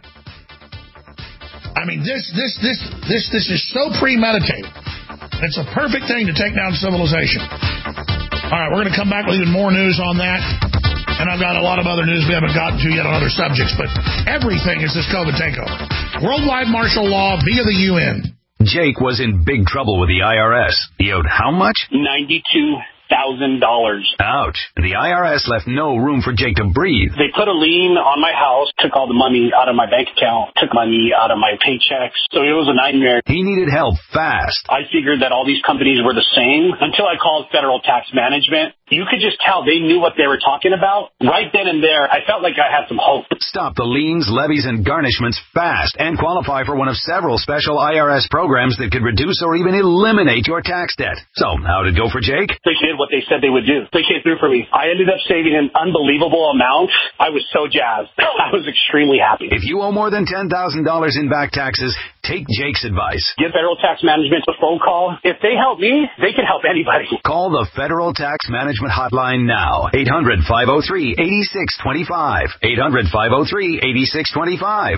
I mean, this is so premeditated. It's a perfect thing to take down civilization. All right, we're going to come back with even more news on that. And I've got a lot of other news we haven't gotten to yet on other subjects. But everything is this COVID takeover. Worldwide martial law via the UN. Jake was in big trouble with the IRS. He owed how much? $92,000. Ouch. The IRS left no room for Jake to breathe. They put a lien on my house, took all the money out of my bank account, took money out of my paychecks. So it was a nightmare. He needed help fast. I figured that all these companies were the same until I called Federal Tax Management. You could just tell they knew what they were talking about. Right then and there, I felt like I had some hope. Stop the liens, levies, and garnishments fast and qualify for one of several special IRS programs that could reduce or even eliminate your tax debt. So, how'd it go for Jake? They did what they said they would do. They came through for me. I ended up saving an unbelievable amount. I was so jazzed. I was extremely happy. If you owe more than $10,000 in back taxes, take Jake's advice. Give Federal Tax Management a phone call. If they help me, they can help anybody. Call the Federal Tax Management hotline now. 800-503-8625. 800-503-8625.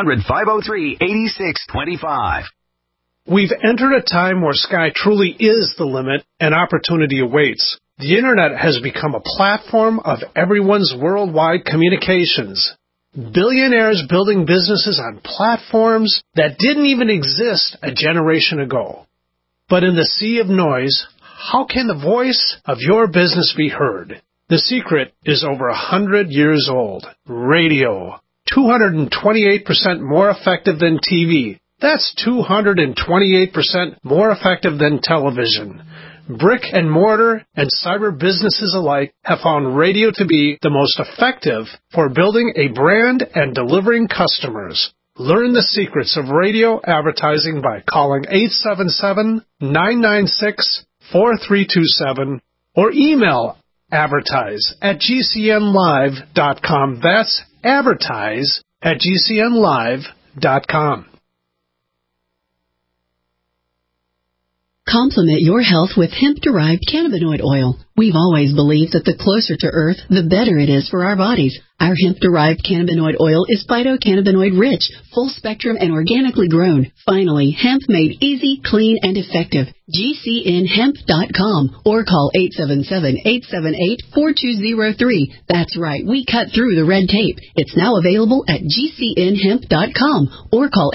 800-503-8625. We've entered a time where sky truly is the limit and opportunity awaits. The Internet has become a platform of everyone's worldwide communications. Billionaires building businesses on platforms that didn't even exist a generation ago. But in the sea of noise, how can the voice of your business be heard? The secret is over 100 years old. Radio. 228% more effective than TV. That's 228% more effective than television. Brick and mortar and cyber businesses alike have found radio to be the most effective for building a brand and delivering customers. Learn the secrets of radio advertising by calling 877-996-4327 or email advertise@gcnlive.com. That's advertise@gcnlive.com. Complement your health with hemp-derived cannabinoid oil. We've always believed that the closer to Earth, the better it is for our bodies. Our hemp-derived cannabinoid oil is phytocannabinoid-rich, full-spectrum, and organically grown. Finally, hemp made easy, clean, and effective. GCNhemp.com or call 877-878-4203. That's right, we cut through the red tape. It's now available at GCNhemp.com or call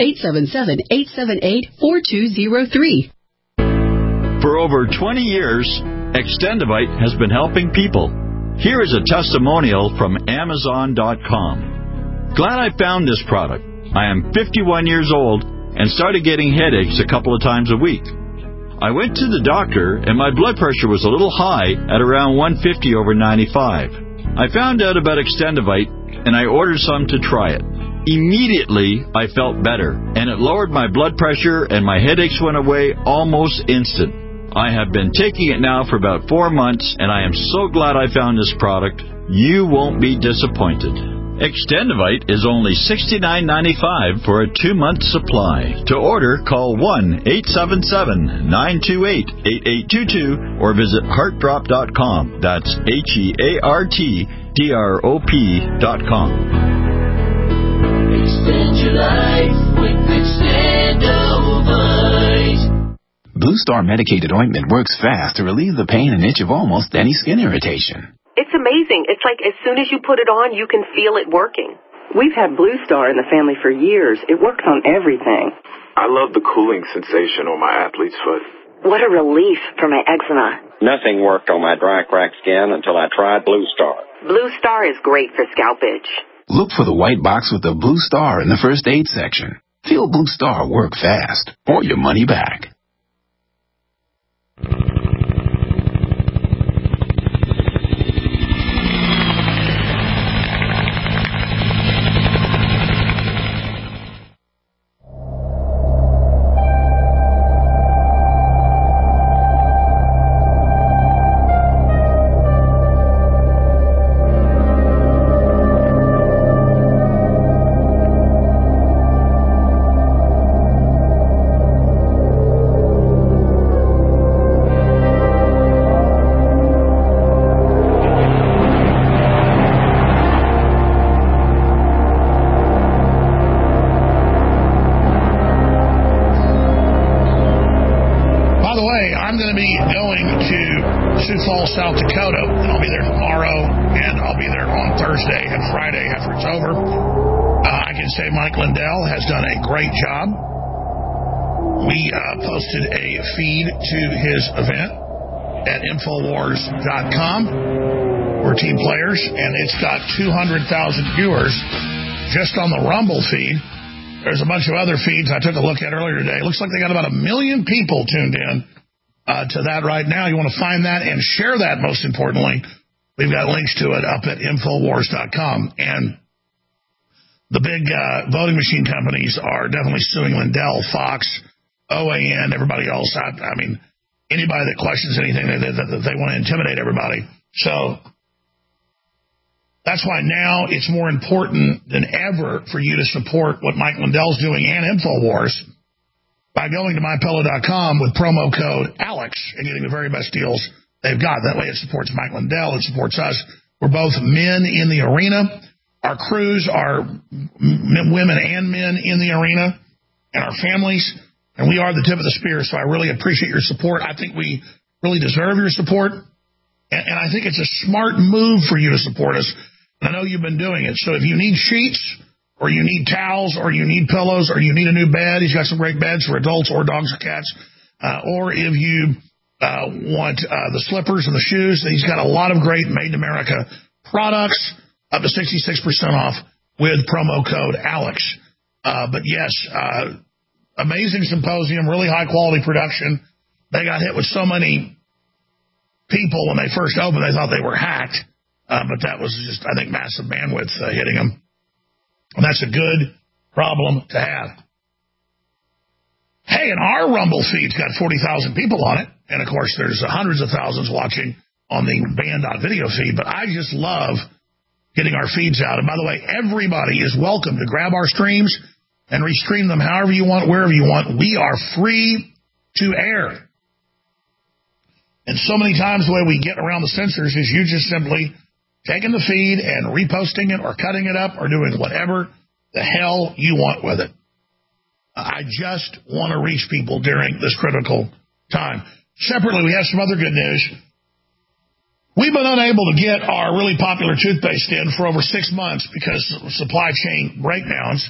877-878-4203. For over 20 years, Extendivite has been helping people. Here is a testimonial from Amazon.com. Glad I found this product. I am 51 years old and started getting headaches a couple of times a week. I went to the doctor and my blood pressure was a little high at around 150/95. I found out about Extendivite and I ordered some to try it. Immediately, I felt better and it lowered my blood pressure and my headaches went away almost instant. I have been taking it now for about 4 months, and I am so glad I found this product. You won't be disappointed. Extendivite is only $69.95 for a 2-month supply. To order, call 1-877-928-8822 or visit heartdrop.com. That's HEARTDROP.com. Extend your life with Extendivite. Blue Star medicated ointment works fast to relieve the pain and itch of almost any skin irritation. It's amazing. It's like as soon as you put it on, you can feel it working. We've had Blue Star in the family for years. It works on everything. I love the cooling sensation on my athlete's foot. What a relief for my eczema. Nothing worked on my dry, cracked skin until I tried Blue Star. Blue Star is great for scalp itch. Look for the white box with the Blue Star in the first aid section. Feel Blue Star work fast or your money back. South Dakota, and I'll be there tomorrow, and I'll be there on Thursday and Friday after it's over. I can say Mike Lindell has done a great job. We posted a feed to his event at Infowars.com. We're team players, and it's got 200,000 viewers just on the Rumble feed. There's a bunch of other feeds I took a look at earlier today. It looks like they got about 1 million people tuned in to that right now. You want to find that and share that, most importantly. We've got links to it up at Infowars.com. And the big voting machine companies are definitely suing Lindell, Fox, OAN, everybody else. I mean, anybody that questions anything, they want to intimidate everybody. So that's why now it's more important than ever for you to support what Mike Lindell's doing and Infowars by going to MyPillow.com with promo code ALEX and getting the very best deals they've got. That way it supports Mike Lindell. It supports us. We're both men in the arena. Our crews are women and men in the arena and our families. And we are the tip of the spear, so I really appreciate your support. I think we really deserve your support. And I think it's a smart move for you to support us. I know you've been doing it. So if you need sheets, or you need towels, or you need pillows, or you need a new bed, he's got some great beds for adults or dogs or cats. Or if you want the slippers and the shoes, he's got a lot of great made-in-America products, up to 66% off with promo code Alex. But yes, amazing symposium, really high-quality production. They got hit with so many people when they first opened, they thought they were hacked. But that was just, I think, massive bandwidth hitting them. And that's a good problem to have. Hey, and our Rumble feed's got 40,000 people on it. And, of course, there's hundreds of thousands watching on the band.video feed. But I just love getting our feeds out. And, by the way, everybody is welcome to grab our streams and restream them however you want, wherever you want. We are free to air. And so many times the way we get around the censors is you just simply taking the feed and reposting it or cutting it up or doing whatever the hell you want with it. I just want to reach people during this critical time. Separately, we have some other good news. We've been unable to get our really popular toothpaste in for over 6 months because of supply chain breakdowns.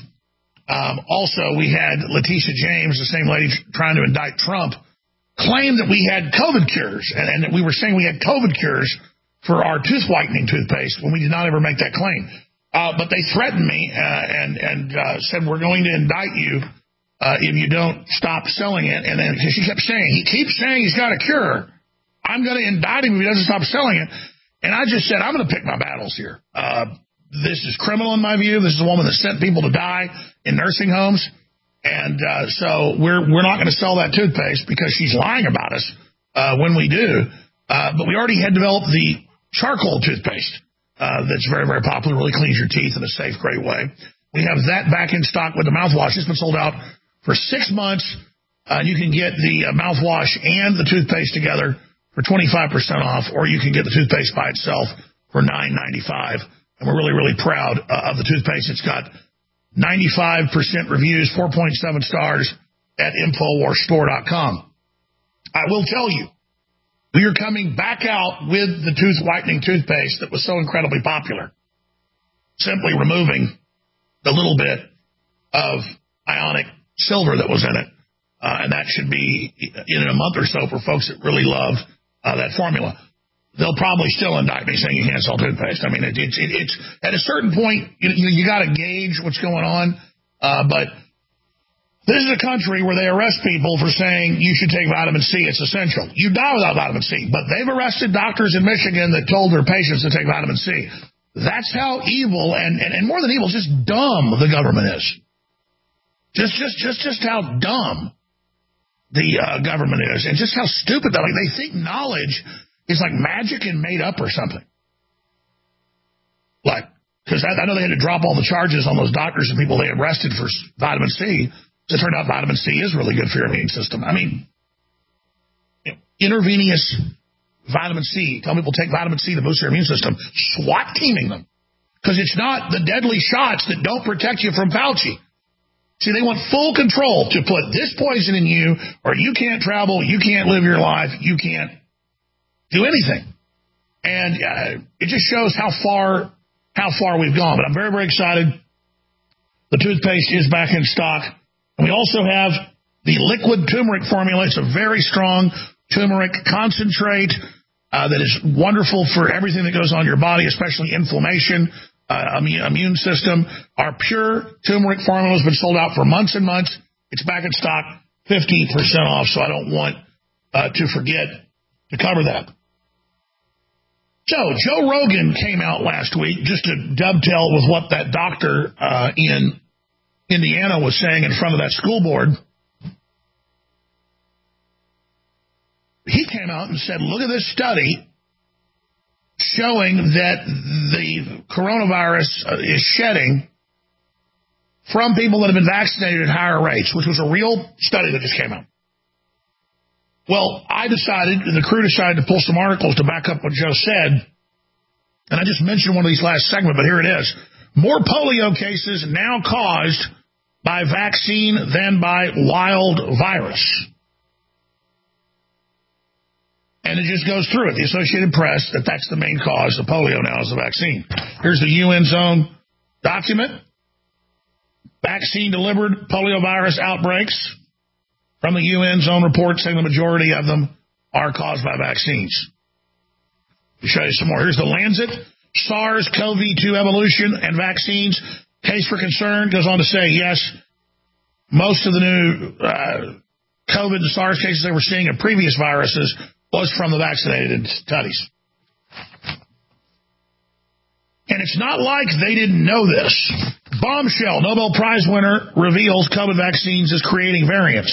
Also, we had Letitia James, the same lady trying to indict Trump, claim that we had COVID cures, and that we were saying we had COVID cures for our tooth whitening toothpaste when we did not ever make that claim. But they threatened me and said, we're going to indict you if you don't stop selling it. And then she kept saying, he keeps saying he's got a cure. I'm going to indict him if he doesn't stop selling it. And I just said, I'm going to pick my battles here. This is criminal in my view. This is a woman that sent people to die in nursing homes. And so we're not going to sell that toothpaste because she's lying about us when we do. But we already had developed the charcoal toothpaste that's very, very popular, really cleans your teeth in a safe, great way. We have that back in stock with the mouthwash. It's been sold out for 6 months. You can get the mouthwash and the toothpaste together for 25% off, or you can get the toothpaste by itself for $9.95. And we're really, really proud of the toothpaste. It's got 95% reviews, 4.7 stars at InfoWarsStore.com. I will tell you, we are coming back out with the tooth whitening toothpaste that was so incredibly popular. Simply removing the little bit of ionic silver that was in it. And that should be in a month or so for folks that really love that formula. They'll probably still indict me saying you can't sell toothpaste. I mean, it's at a certain point, you got to gauge what's going on. But this is a country where they arrest people for saying you should take vitamin C. It's essential. You die without vitamin C. But they've arrested doctors in Michigan that told their patients to take vitamin C. That's how evil and more than evil, just dumb the government is. Just how dumb the government is, and just how stupid that. Like, they think knowledge is like magic and made up or something. Like, because I know they had to drop all the charges on those doctors and people they arrested for vitamin C. It turned out vitamin C is really good for your immune system. I mean, intravenous vitamin C. Tell people take vitamin C to boost their immune system. SWAT teaming them. Because it's not the deadly shots that don't protect you from Fauci. See, they want full control to put this poison in you, or you can't travel, you can't live your life, you can't do anything. And it just shows how far we've gone. But I'm very, very excited. The toothpaste is back in stock. And we also have the liquid turmeric formula. It's a very strong turmeric concentrate that is wonderful for everything that goes on your body, especially inflammation, immune system. Our pure turmeric formula has been sold out for months and months. It's back in stock, 50% off, so I don't want to forget to cover that. So Joe Rogan came out last week, just to dovetail with what that doctor in Indiana was saying in front of that school board. He came out and said, look at this study showing that the coronavirus is shedding from people that have been vaccinated at higher rates, which was a real study that just came out. Well, I decided, and the crew decided to pull some articles to back up what Joe said, and I just mentioned one of these last segments, but here it is. More polio cases now caused by vaccine than by wild virus. And And it just goes through it. The Associated Press, that's the main cause of polio now is the vaccine. Here's the UN Zone document. Vaccine-delivered poliovirus outbreaks from the UN Zone report saying the majority of them are caused by vaccines. I'll show you some more. Here's the Lancet. SARS-CoV-2 evolution and vaccines. Case for concern goes on to say, yes, most of the new COVID and SARS cases they were seeing in previous viruses was from the vaccinated studies. And it's not like they didn't know this. Bombshell, Nobel Prize winner reveals COVID vaccines is creating variants.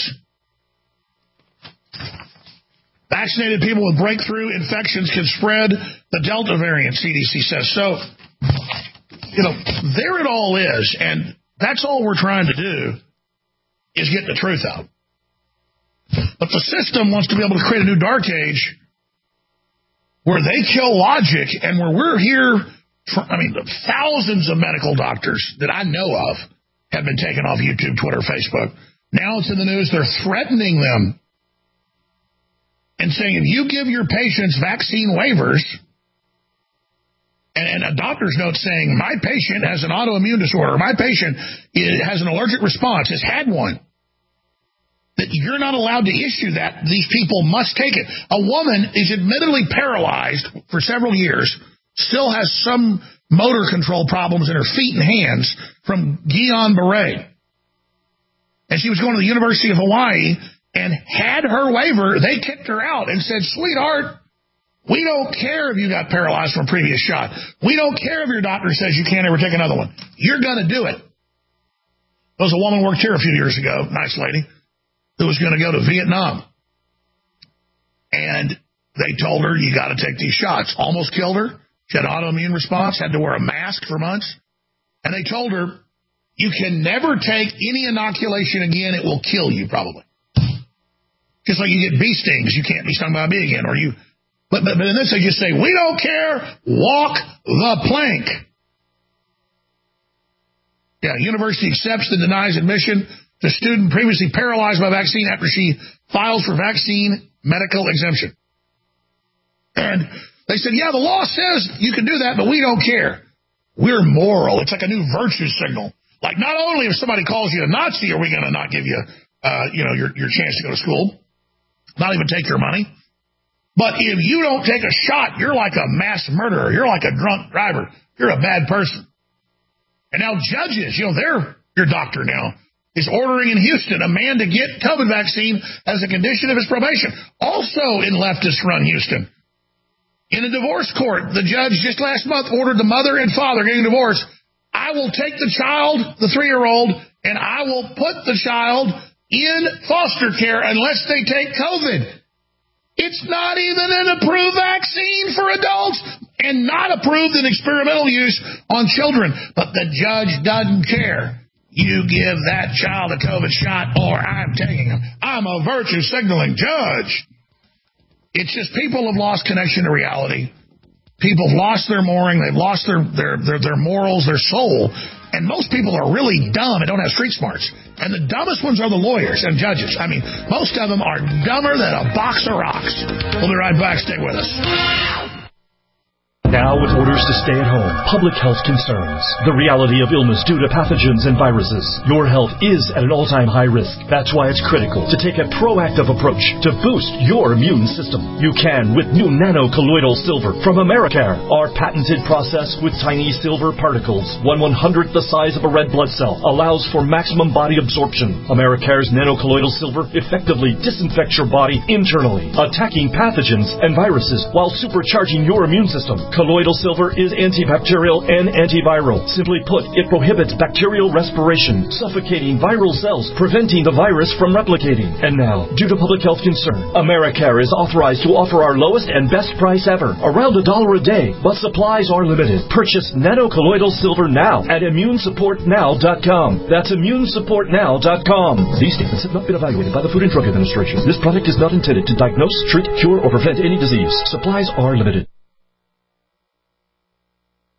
Vaccinated people with breakthrough infections can spread the Delta variant, CDC says. So, there it all is, and that's all we're trying to do is get the truth out. But the system wants to be able to create a new dark age where they kill logic and where we're here. Thousands of medical doctors that I know of have been taken off YouTube, Twitter, Facebook. Now it's in the news. They're threatening them and saying if you give your patients vaccine waivers, and a doctor's note saying my patient has an autoimmune disorder, my patient has an allergic response, has had one, that you're not allowed to issue that. These people must take it. A woman is admittedly paralyzed for several years, still has some motor control problems in her feet and hands from Guillain-Barré. And she was going to the University of Hawaii and had her waiver. They kicked her out and said, sweetheart, we don't care if you got paralyzed from a previous shot. We don't care if your doctor says you can't ever take another one. You're going to do it. There was a woman worked here a few years ago, nice lady, who was going to go to Vietnam. And they told her, you got to take these shots. Almost killed her. She had an autoimmune response, had to wear a mask for months. And they told her, you can never take any inoculation again. It will kill you, probably. Just like you get bee stings, you can't be stung by a bee again. But in this, they just say, we don't care. Walk the plank. Yeah, university accepts and denies admission to student previously paralyzed by vaccine after she files for vaccine medical exemption. And they said, yeah, the law says you can do that, but we don't care. We're moral. It's like a new virtue signal. Like, not only if somebody calls you a Nazi are we going to not give you, your chance to go to school, not even take your money. But if you don't take a shot, you're like a mass murderer. You're like a drunk driver. You're a bad person. And now judges, they're your doctor now, is ordering in Houston a man to get COVID vaccine as a condition of his probation. Also in leftist-run Houston. In a divorce court, the judge just last month ordered the mother and father getting divorced. I will take the child, the 3-year-old, and I will put the child in foster care unless they take COVID. It's not even an approved vaccine for adults and not approved in experimental use on children. But the judge doesn't care. You give that child a COVID shot or I'm taking him. I'm a virtue signaling judge. It's just people have lost connection to reality. People have lost their mooring. They've lost their morals, their soul. And most people are really dumb and don't have street smarts. And the dumbest ones are the lawyers and judges. Most of them are dumber than a box of rocks. We'll be right back. Stay with us. Now, with orders to stay at home, public health concerns, the reality of illness due to pathogens and viruses, your health is at an all-time high risk. That's why it's critical to take a proactive approach to boost your immune system. You can with new nano-colloidal silver from Americare. Our patented process with tiny silver particles, 1/100th the size of a red blood cell, allows for maximum body absorption. Americare's nano-colloidal silver effectively disinfects your body internally, attacking pathogens and viruses while supercharging your immune system. Colloidal silver is antibacterial and antiviral. Simply put, it prohibits bacterial respiration, suffocating viral cells, preventing the virus from replicating. And now, due to public health concern, Americare is authorized to offer our lowest and best price ever, around $1 a day, but supplies are limited. Purchase nano-colloidal silver now at immunesupportnow.com. That's immunesupportnow.com. These statements have not been evaluated by the Food and Drug Administration. This product is not intended to diagnose, treat, cure, or prevent any disease. Supplies are limited.